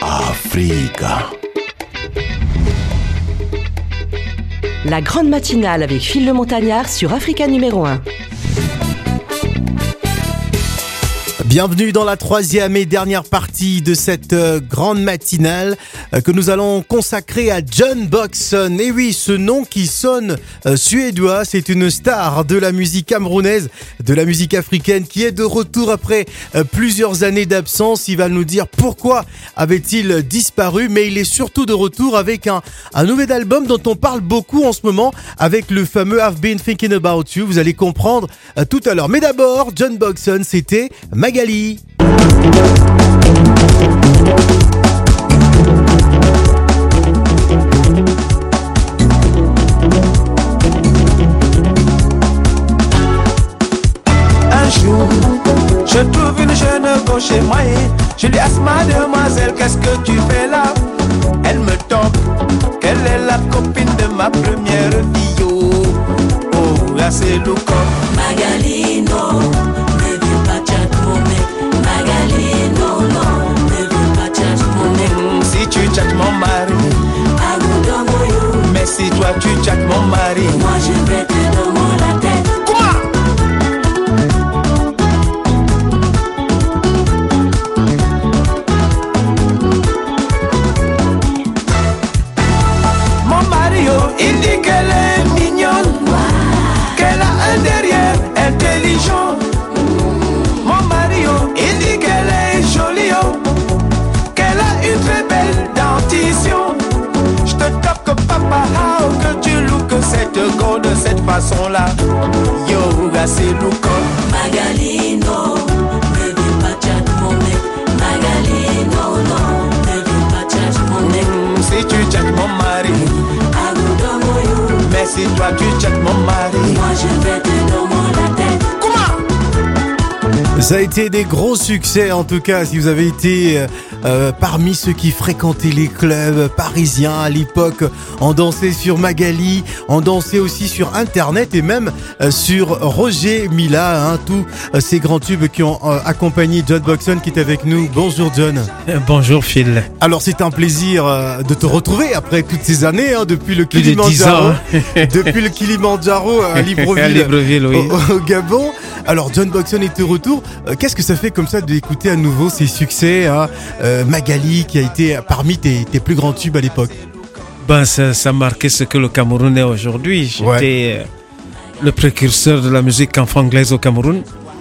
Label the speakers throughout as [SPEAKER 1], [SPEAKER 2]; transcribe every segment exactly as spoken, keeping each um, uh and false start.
[SPEAKER 1] Africa.
[SPEAKER 2] La grande matinale avec Phil le Montagnard sur Africa numéro un.
[SPEAKER 3] Bienvenue dans la troisième et dernière partie de cette euh, grande matinale euh, que nous allons consacrer à John Boxon. Et oui, ce nom qui sonne euh, suédois, c'est une star de la musique camerounaise, de la musique africaine qui est de retour après euh, plusieurs années d'absence. Il va nous dire pourquoi avait-il disparu, mais il est surtout de retour avec un, un nouvel album dont on parle beaucoup en ce moment, avec le fameux I've Been Thinking About You. Vous allez comprendre euh, tout à l'heure. Mais d'abord, John Boxon, c'était Magali.
[SPEAKER 4] Un jour, je trouve une jeune gauche émaillée. Je lui ask mademoiselle, qu'est-ce que tu fais là? Elle me tombe, qu'elle est la copine de ma première fille. Oh, oh, là c'est Luco.
[SPEAKER 5] Magali, non, ne veux pas chat mon mec. Magali, non, non, ne veux pas chat mon mec.
[SPEAKER 4] Mm, si tu chattes mon mari,
[SPEAKER 5] Agoudongoyo.
[SPEAKER 4] mais si toi tu chattes mon mari,
[SPEAKER 5] Moi je vais te donner la tête.
[SPEAKER 4] mon mari, oh, il dit qu'elle est mignonne, qu'elle a un derrière intelligent. Mon mari, oh, il dit qu'elle est jolie, oh, qu'elle a une très belle dentition. Je te tape que papa, oh, que tu loues que cette go de cette façon-là. Yo, là c'est louco.
[SPEAKER 5] Magali, non, ne veux pas chat mon mec. Magali, non, non, ne veux pas chat mon mec.
[SPEAKER 4] Mm, si tu chattes mon mari,
[SPEAKER 5] Agoudongoyo.
[SPEAKER 4] mais si toi tu chattes mon mari,
[SPEAKER 5] Moi je vais te donner la tête.
[SPEAKER 3] Ça a été des gros succès, en tout cas, si vous avez été euh, parmi ceux qui fréquentaient les clubs parisiens à l'époque. On dansait sur Magali, on dansait aussi sur Internet et même euh, sur Roger Mila, hein, tous euh, ces grands tubes qui ont euh, accompagné John Boxon qui est avec nous. Bonjour John.
[SPEAKER 6] Euh, Bonjour Phil.
[SPEAKER 3] Alors c'est un plaisir euh, de te retrouver après toutes ces années, hein, depuis le
[SPEAKER 6] Plus de dix
[SPEAKER 3] Kilimandjaro,
[SPEAKER 6] ans, hein.
[SPEAKER 3] depuis le Kilimandjaro à Libreville,
[SPEAKER 6] À Libreville, oui.
[SPEAKER 3] au, au Gabon. Alors John Boxon est de retour. Euh, Qu'est-ce que ça fait comme ça d'écouter à nouveau ces succès, hein, euh, Magali qui a été parmi tes, tes plus grands tubes à l'époque?
[SPEAKER 6] Ben, ça, ça marquait ce que le Cameroun est aujourd'hui. J'étais
[SPEAKER 3] Ouais.
[SPEAKER 6] euh, le précurseur de la musique afro-anglaise au Cameroun.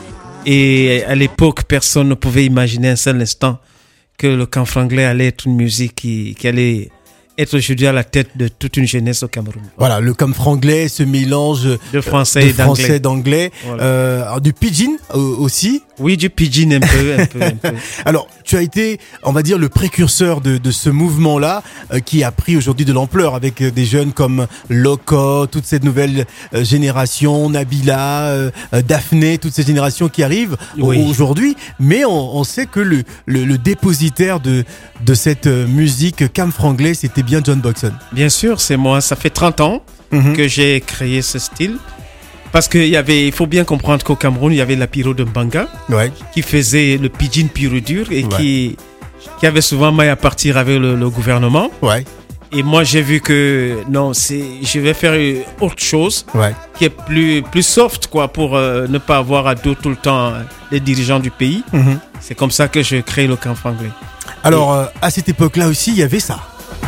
[SPEAKER 6] Et à l'époque, personne ne pouvait imaginer un seul instant que le camfranglais allait être une musique qui, qui allait être aujourd'hui à la tête de toute une jeunesse au Cameroun.
[SPEAKER 3] Voilà, le camfranglais, ce mélange
[SPEAKER 6] De français
[SPEAKER 3] de
[SPEAKER 6] et d'anglais.
[SPEAKER 3] français d'anglais,
[SPEAKER 6] Voilà.
[SPEAKER 3] euh, alors, du pidgin euh, aussi.
[SPEAKER 6] Oui, du pidgin un peu, un peu, un peu.
[SPEAKER 3] Alors, tu as été, on va dire, le précurseur de, de ce mouvement-là, euh, qui a pris aujourd'hui de l'ampleur avec euh, des jeunes comme Loco, toute cette nouvelle euh, génération, Nabila, euh, euh, Daphné, toutes ces générations qui arrivent
[SPEAKER 6] Oui.
[SPEAKER 3] au- aujourd'hui. Mais on, on sait que le, le, le dépositaire de, de cette euh, musique camfranglais, c'était bien John Boxon.
[SPEAKER 6] Bien sûr, c'est moi. Ça fait trente ans
[SPEAKER 3] Mhm.
[SPEAKER 6] que j'ai créé ce style. Parce qu'il y avait, il faut bien comprendre qu'au Cameroun, il y avait la Piro de Mbanga
[SPEAKER 3] Ouais.
[SPEAKER 6] qui faisait le pidgin pur et dur et
[SPEAKER 3] Ouais.
[SPEAKER 6] qui, qui avait souvent maille à partir avec le, le gouvernement.
[SPEAKER 3] Ouais.
[SPEAKER 6] Et moi, j'ai vu que non, c'est, je vais faire euh, autre chose
[SPEAKER 3] Ouais.
[SPEAKER 6] qui est plus, plus soft, quoi, pour euh, ne pas avoir à dos tout le temps euh, les dirigeants du pays.
[SPEAKER 3] Mhm.
[SPEAKER 6] C'est comme ça que je crée le camp franglais.
[SPEAKER 3] Alors, euh, à cette époque-là aussi, il y avait ça.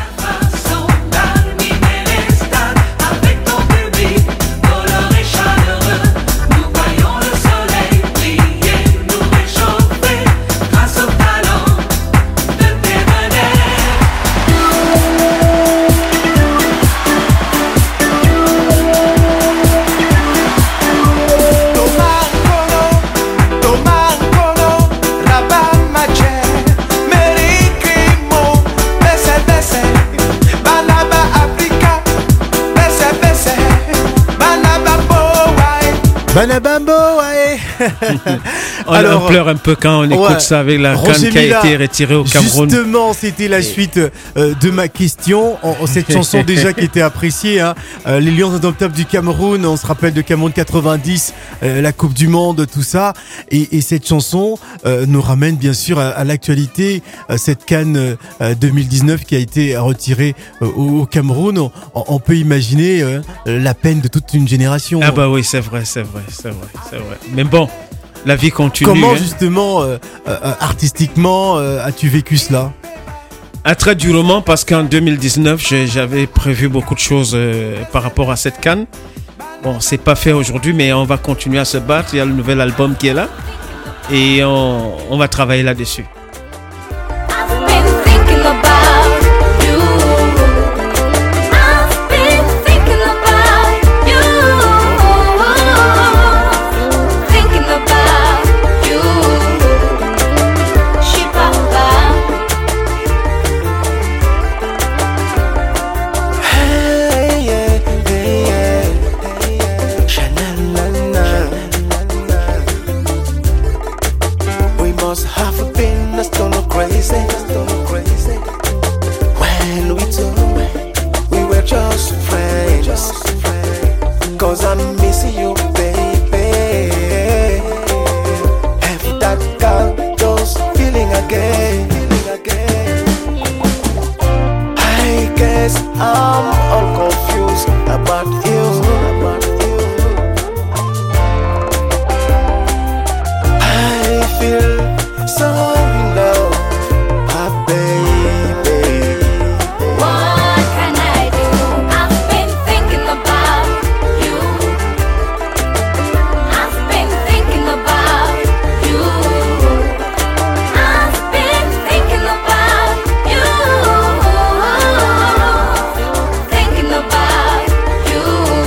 [SPEAKER 5] Avec ton public, coloré chaleureux, nous voyons le soleil briller, nous réchauffer, grâce au talent de tes vedettes.
[SPEAKER 4] Thomas Nkolo, Thomas Nkolo, Rabat Maché, Mary Crimo, Besse Besse, Banaba Africa, Besse Besse, Banaba Boy.
[SPEAKER 3] Banabambo, ouais.
[SPEAKER 6] on,
[SPEAKER 3] Alors,
[SPEAKER 6] on pleure un peu quand on écoute
[SPEAKER 3] ouais,
[SPEAKER 6] ça avec la
[SPEAKER 3] Roger
[SPEAKER 6] canne qui a
[SPEAKER 3] Mila,
[SPEAKER 6] été retirée au Cameroun.
[SPEAKER 3] Justement, c'était la suite euh, de ma question. En, en cette chanson déjà qui était appréciée, hein, euh, les Lions indomptables du Cameroun, on se rappelle de Cameroun quatre-vingt-dix, euh, la Coupe du Monde, tout ça. Et, et cette chanson euh, nous ramène bien sûr à, à l'actualité, euh, cette CAN euh, deux mille dix-neuf qui a été retirée euh, au, au Cameroun. On, on peut imaginer euh, la peine de toute une génération.
[SPEAKER 6] Ah bah oui, c'est vrai, c'est vrai, c'est vrai, c'est vrai. Mais bon, la vie continue.
[SPEAKER 3] Comment
[SPEAKER 6] hein.
[SPEAKER 3] justement, euh, euh, artistiquement, euh, as-tu vécu cela?
[SPEAKER 6] Ah, très durement, parce qu'en deux mille dix-neuf, j'ai- j'avais prévu beaucoup de choses euh, par rapport à cette CAN. Bon, c'est pas fait aujourd'hui, mais on va continuer à se battre. Il y a le nouvel album qui est là. Et on, on va travailler là-dessus.
[SPEAKER 1] I've been thinking about you. I've been thinking about you. Thinking about you. Shibaba.
[SPEAKER 4] Hey, yeah, hey, yeah. Sha-na-na-na. We must have been a stone crazy, stone crazy. When we two, we were just friends. Cause I'm missing you, baby. Have that girl those feeling again, feeling again. I guess I'm all confused about you, about you. I feel so in love, ah, baby.
[SPEAKER 1] What can I do? I've been thinking about you. I've been thinking about you. I've been thinking about you. Thinking about you.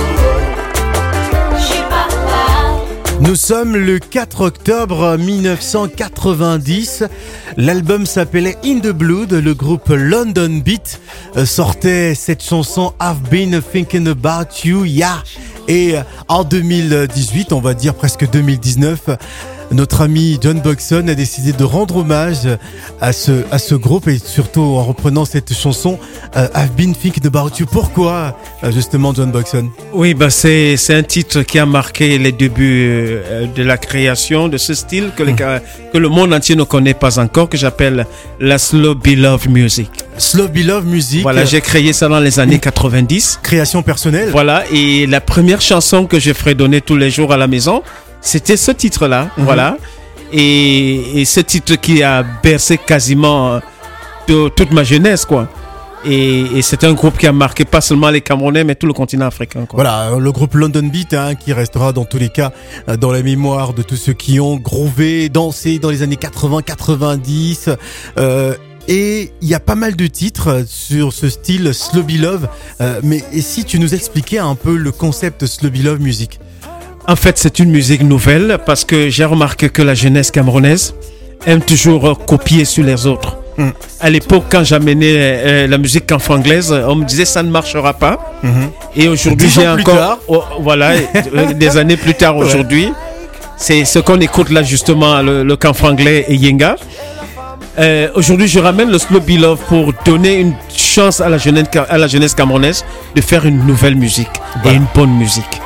[SPEAKER 1] Shibaba.
[SPEAKER 3] Nous sommes le quatre octobre mille neuf cent quatre-vingt-dix. L'album s'appelait In the Blood. Le groupe London Beat euh, sortait cette chanson I've Been Thinking About You, yeah. Et euh, en deux mille dix-huit, on va dire presque deux mille dix-neuf, notre ami John Buxton a décidé de rendre hommage à ce, à ce groupe et surtout en reprenant cette chanson euh, I've Been Thinking About You. Pourquoi euh, justement John Buxton?
[SPEAKER 6] Oui, bah c'est, c'est un titre qui a marqué les débuts euh, de la création de ce style que, les, que le monde entier ne connaît pas encore, que j'appelle la Slow Beloved Music.
[SPEAKER 3] Slow Beloved Music.
[SPEAKER 6] Voilà, j'ai créé ça dans les années quatre-vingt-dix.
[SPEAKER 3] Création personnelle.
[SPEAKER 6] Voilà, et la première chanson que je fredonnais tous les jours à la maison, c'était ce titre-là.
[SPEAKER 3] Mhm.
[SPEAKER 6] Voilà. Et, et ce titre qui a bercé quasiment euh, de- toute ma jeunesse, quoi. Et, et c'est un groupe qui a marqué pas seulement les Camerounais, mais tout le continent africain, quoi.
[SPEAKER 3] Voilà, le groupe London Beat hein, qui restera dans tous les cas euh, dans la mémoire de tous ceux qui ont groové, dansé dans les années quatre-vingts quatre-vingt-dix. Euh, et il y a pas mal de titres sur ce style Slow Beloved. Euh, mais et si tu nous expliquais un peu le concept Slow Beloved Music?
[SPEAKER 6] En fait, c'est une musique nouvelle parce que j'ai remarqué que la jeunesse camerounaise aime toujours euh, copier sur les autres.
[SPEAKER 3] Mm.
[SPEAKER 6] À l'époque, quand j'amenais euh, la musique anglaise, on me disait ça ne marchera pas.
[SPEAKER 3] Mm-hmm.
[SPEAKER 6] Et aujourd'hui,
[SPEAKER 3] Dix
[SPEAKER 6] j'ai
[SPEAKER 3] ans plus
[SPEAKER 6] encore,
[SPEAKER 3] tard.
[SPEAKER 6] oh, voilà, euh, des années plus tard aujourd'hui, c'est ce qu'on écoute là justement, le, le anglais et Yenga. Euh, aujourd'hui, je ramène le Slow Beloved pour donner une chance à la jeunesse, à la jeunesse camerounaise de faire une nouvelle musique
[SPEAKER 3] Voilà.
[SPEAKER 6] et une bonne musique.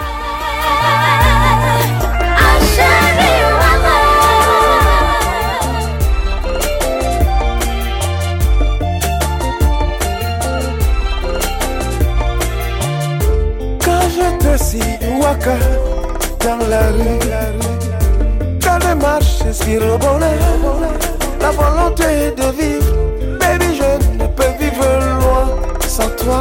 [SPEAKER 4] Quand je te suis waka dans la rue, quand les marches sur le bonheur, la volonté de vivre, baby je ne peux vivre loin sans toi.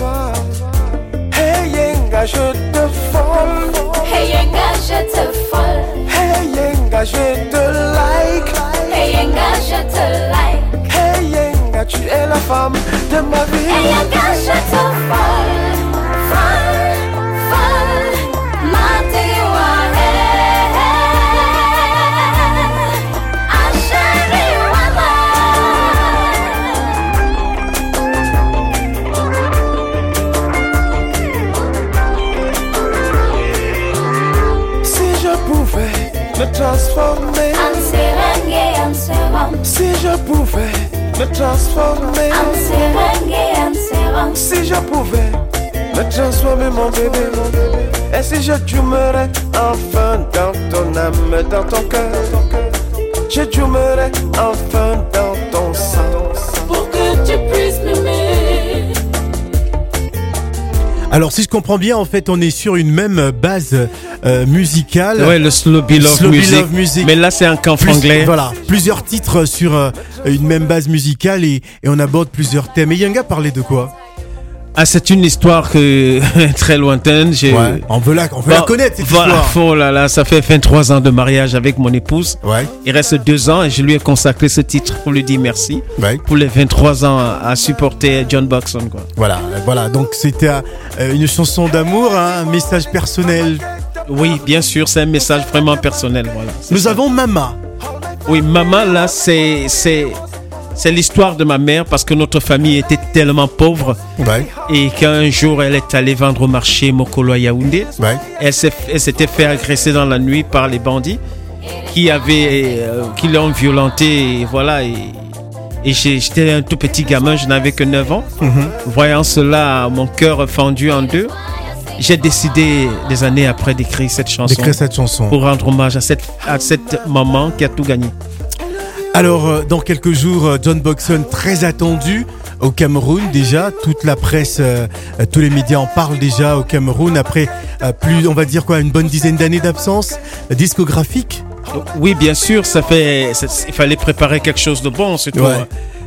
[SPEAKER 4] Hey Yenga je te folle,
[SPEAKER 1] Hey Yenga, je te folle.
[SPEAKER 4] hey Yenga je te like,
[SPEAKER 1] Hey Yenga, je te like.
[SPEAKER 4] hey Yenga tu es la femme de ma vie.
[SPEAKER 1] Hey Yenga, je te folle. Folle, folle. Matiwa, hey, hey. Ashari,
[SPEAKER 4] Si je pouvais me transformer pouvais me transformer,
[SPEAKER 1] Anserangue, anserang.
[SPEAKER 4] si je pouvais me transformer mon bébé, mon bébé, et si je jumerais enfin dans ton âme, dans ton cœur, je jumerais enfin dans ton sang.
[SPEAKER 5] Pour que tu puisses m'aimer.
[SPEAKER 3] Alors si je comprends bien, en fait, on est sur une même base euh, musicale.
[SPEAKER 6] Ouais, le Slow Be Love,
[SPEAKER 3] Slow Be
[SPEAKER 6] music.
[SPEAKER 3] Love Music.
[SPEAKER 6] Mais là, c'est un camp
[SPEAKER 3] Plus-
[SPEAKER 6] franglais.
[SPEAKER 3] Voilà, plusieurs titres sur euh, une même base musicale et, et on aborde plusieurs thèmes. Et Yanga parlait de quoi?
[SPEAKER 6] Ah, c'est une histoire que, très lointaine. J'ai...
[SPEAKER 3] On veut la, on veut la
[SPEAKER 6] Bon,
[SPEAKER 3] connaître cette
[SPEAKER 6] voilà,
[SPEAKER 3] histoire.
[SPEAKER 6] oh là là, ça fait vingt-trois ans de mariage avec mon épouse.
[SPEAKER 3] Ouais,
[SPEAKER 6] Il reste deux ans et je lui ai consacré ce titre pour lui dire merci
[SPEAKER 3] ouais.
[SPEAKER 6] pour les vingt-trois ans à, à supporter John Buxton, quoi.
[SPEAKER 3] Voilà, voilà. Donc c'était euh, une chanson d'amour, hein, un message personnel.
[SPEAKER 6] Oui, bien sûr, c'est un message vraiment personnel. Voilà, c'est
[SPEAKER 3] Nous
[SPEAKER 6] ça.
[SPEAKER 3] avons Mama.
[SPEAKER 6] Oui, maman, là, c'est, c'est, c'est l'histoire de ma mère parce que notre famille était tellement pauvre
[SPEAKER 3] Ouais,
[SPEAKER 6] et qu'un jour, elle est allée vendre au marché Mokolo à Yaoundé.
[SPEAKER 3] ouais.
[SPEAKER 6] Elle, s'est, elle s'était fait agresser dans la nuit par les bandits qui, avaient, euh, qui l'ont violentée. Et voilà. Et, et j'ai- j'étais un tout petit gamin, je n'avais que neuf ans. Voyant cela, mon cœur fendu en deux, j'ai décidé des années après d'écrire cette chanson
[SPEAKER 3] D'écrire cette chanson.
[SPEAKER 6] pour rendre hommage à cette, à cette maman qui a tout gagné.
[SPEAKER 3] Alors, euh, dans quelques jours, euh, John Buxton, très attendu au Cameroun déjà. Toute la presse, euh, euh, tous les médias en parlent déjà au Cameroun après euh, plus, on va dire quoi, une bonne dizaine d'années d'absence euh, discographique.
[SPEAKER 6] Oui, bien sûr, ça fait, ça- il fallait préparer quelque chose de bon, surtout.
[SPEAKER 3] Ouais.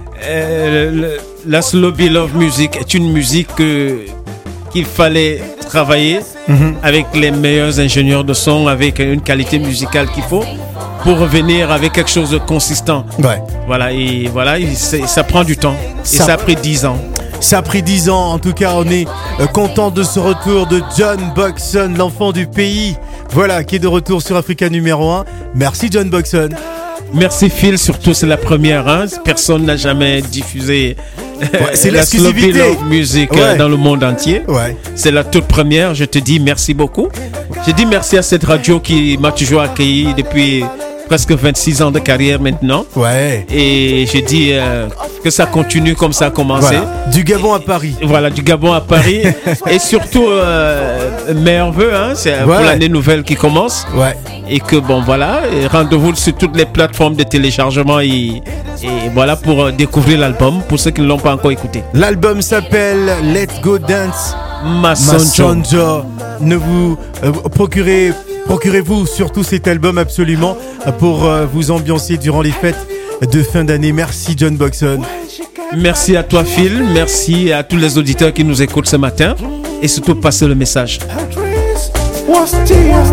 [SPEAKER 6] Euh, le- la Slow Be Love Music est une musique que- qu'il fallait travailler
[SPEAKER 3] Mhm.
[SPEAKER 6] avec les meilleurs ingénieurs de son, avec une qualité musicale qu'il faut pour revenir avec quelque chose de consistant.
[SPEAKER 3] Ouais.
[SPEAKER 6] Voilà, et voilà, et c'est- ça prend du temps. Et
[SPEAKER 3] Ça-
[SPEAKER 6] ça a pris dix ans.
[SPEAKER 3] Ça a pris dix ans. En tout cas, on est euh, content de ce retour de John Buxton, l'enfant du pays. Voilà, qui est de retour sur Africa numéro un. Merci John Buxton.
[SPEAKER 6] Merci Phil, surtout c'est la première, hein. Personne n'a jamais diffusé
[SPEAKER 3] c'est
[SPEAKER 6] la Slow Be
[SPEAKER 3] l'exclusivité.
[SPEAKER 6] Love Music euh,
[SPEAKER 3] Ouais.
[SPEAKER 6] dans le monde entier.
[SPEAKER 3] Ouais.
[SPEAKER 6] C'est la toute première, je te dis merci beaucoup. Je dis merci à cette radio qui m'a toujours accueilli depuis presque vingt-six ans de carrière maintenant.
[SPEAKER 3] Ouais.
[SPEAKER 6] Et je dis euh, que ça continue comme ça a commencé.
[SPEAKER 3] Voilà. Du Gabon à Paris.
[SPEAKER 6] Voilà, du Gabon à Paris. Et surtout, euh, meilleurs vœux, hein, c'est
[SPEAKER 3] Ouais.
[SPEAKER 6] pour l'année nouvelle qui commence.
[SPEAKER 3] Ouais.
[SPEAKER 6] Et que bon, voilà, et rendez-vous sur toutes les plateformes de téléchargement et, et voilà pour euh, découvrir l'album pour ceux qui ne l'ont pas encore écouté.
[SPEAKER 3] L'album s'appelle Let's Go Dance.
[SPEAKER 6] Masonjo.
[SPEAKER 3] Masonjo. Ne vous euh, procurez, procurez-vous surtout cet album absolument euh, pour euh, vous ambiancer durant les fêtes de fin d'année. Merci John Buxton.
[SPEAKER 6] Merci à toi Phil, merci à tous les auditeurs qui nous écoutent ce matin et surtout passer le message.
[SPEAKER 4] Her dreams was tears.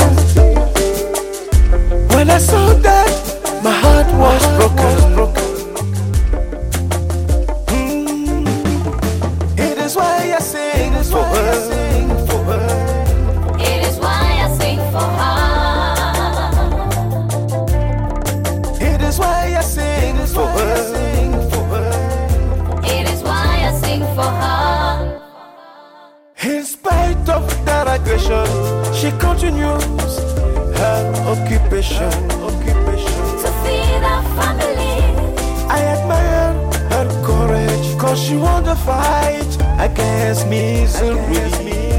[SPEAKER 4] When I saw that, my heart was broken. Mm. It is why I sing for her.
[SPEAKER 1] It is why I sing for her.
[SPEAKER 4] It is why I sing for her.
[SPEAKER 1] It is why I sing for her.
[SPEAKER 4] In spite of that aggression, she continues her occupation. Occupation.
[SPEAKER 1] To feed our family.
[SPEAKER 4] I admire her courage, cause she won the fight against misery.